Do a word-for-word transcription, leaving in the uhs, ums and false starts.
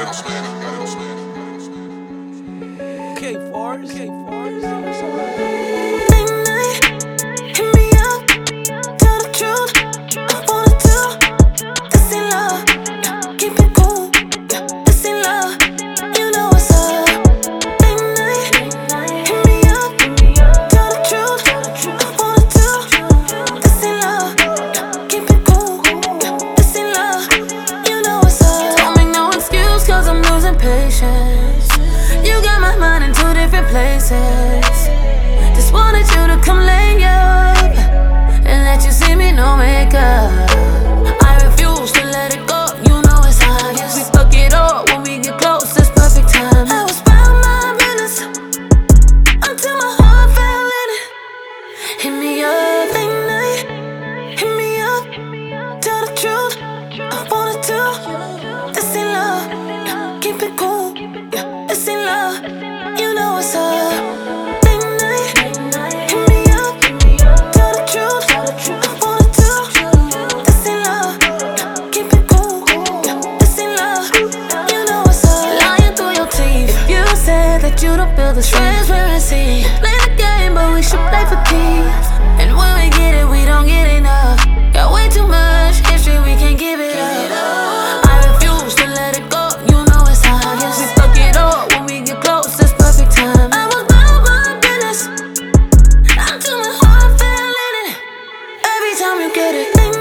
K Force, K Force. Late night, hit me up, tell the truth. I wanna do this in love. Keep it cool, this in love. You know what's up. Late night, hit me up, tell the truth. I wanna do this in love. Keep it cool, this in love. You know what's up. Don't make no excuse, cause I'm losing patience. You got my mind in two different places. Just wanted you to come lay up and let you see me no makeup. I refuse to let it go, you know it's obvious. We fuck it all when we get close, it's perfect time. I was about my business until my heart fell in it. Hit me up late night, hit me up, tell the truth. I wanna do this in love. Keep it cool, this in love. You know what's up. Late night, hit me up, tell the truth. I wanna do this in love. Keep it cool, this in love. You know what's up. Lying through your teeth. You said that you don't feel the transparency. Play the game, but we should play for keeps. And when we get it, we don't get enough. Got way too much history, we can't give it up. I refuse to let it go, you know it's obvious. We fuck it all when we get close, it's perfect time. I was about my business until my heart fell in it. Every time you get it.